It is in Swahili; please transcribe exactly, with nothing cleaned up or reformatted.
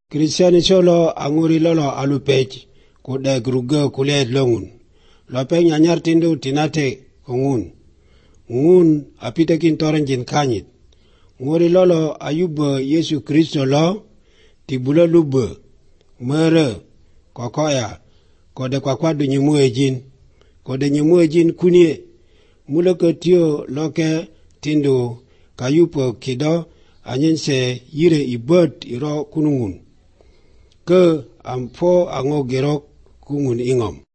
Kristiani solo anguri lolo alupej kude gruge kuliet longun. Lope nyanyar tindu tinate kongun. Ngun apite kintoren jin kanyit. Nguri lolo ayuba Yesu Kristo lo tibula lube mere kokoya kode kwa kwadu nyemue jin. Kode nyemue jin kunye mula ketio loke tindu kayupo kido anyense yire ibet iro kunungun. Ke ampo ango gerok kungun ingom.